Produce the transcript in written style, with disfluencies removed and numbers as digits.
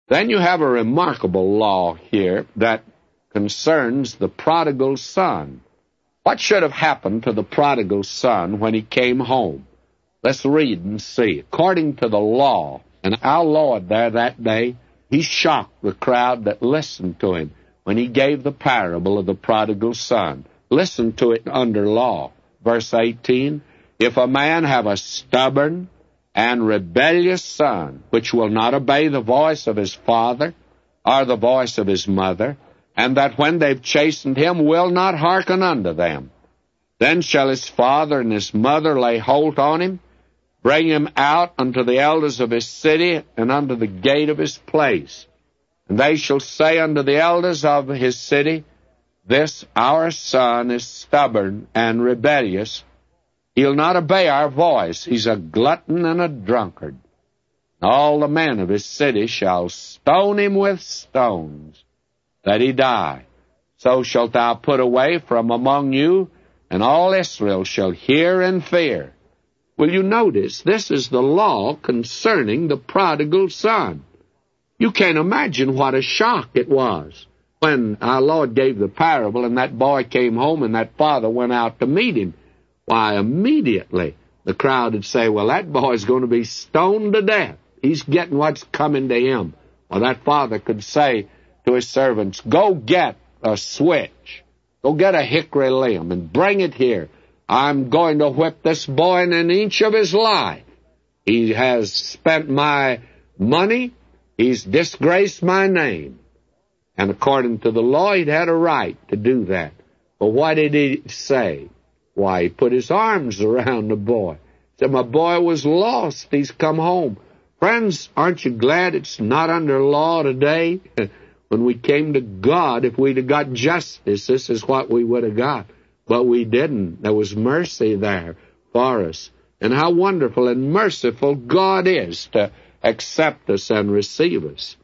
Then you have a remarkable law here that concerns the prodigal son. What should have happened to the prodigal son when he came home? Let's read and see. According to the law, and our Lord there that day, he shocked the crowd that listened to him when he gave the parable of the prodigal son. Listen to it under law. Verse 18, if a man have a stubborn and rebellious son, which will not obey the voice of his father or the voice of his mother, and that when they've chastened him will not hearken unto them, then shall his father and his mother lay hold on him, bring him out unto the elders of his city, and unto the gate of his place. And they shall say unto the elders of his city, this our son is stubborn and rebellious. He'll not obey our voice. He's a glutton and a drunkard. All the men of his city shall stone him with stones, that he die. So shalt thou put away from among you, and all Israel shall hear and fear. Will you notice, this is the law concerning the prodigal son. You can't imagine what a shock it was when our Lord gave the parable and that boy came home and that father went out to meet him. Why, immediately the crowd would say, well, that boy's going to be stoned to death. He's getting what's coming to him. Well, that father could say to his servants, go get a switch. Go get a hickory limb and bring it here. I'm going to whip this boy in an inch of his life. He has spent my money. He's disgraced my name. And according to the law, he'd had a right to do that. But what did he say? Why, he put his arms around the boy. He said, my boy was lost. He's come home. Friends, aren't you glad it's not under law today? When we came to God, if we'd have got justice, this is what we would have got. But we didn't. There was mercy there for us. And how wonderful and merciful God is to accept us and receive us.